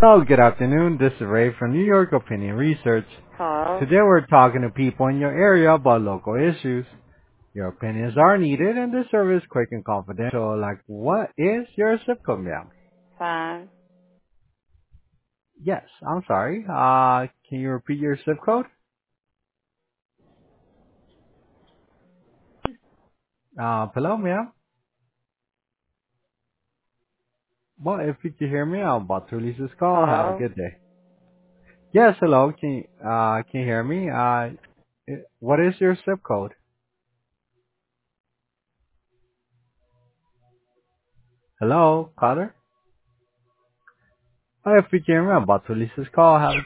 Hello, good afternoon. This is Ray from New York Opinion Research. Hello. Today we're talking to people in your area about local issues. Your opinions are needed and this service is quick and confidential. Like, what is your zip code, ma'am? Fine. Yes, I'm sorry. Can you repeat your zip code? Hello, ma'am. Well, if you can hear me, I'm about to release this call. Have a Hello. good day. Yes, hello. Can you hear me? What is your zip code? Hello, caller? If you can hear me, I'm about to release this call. Have a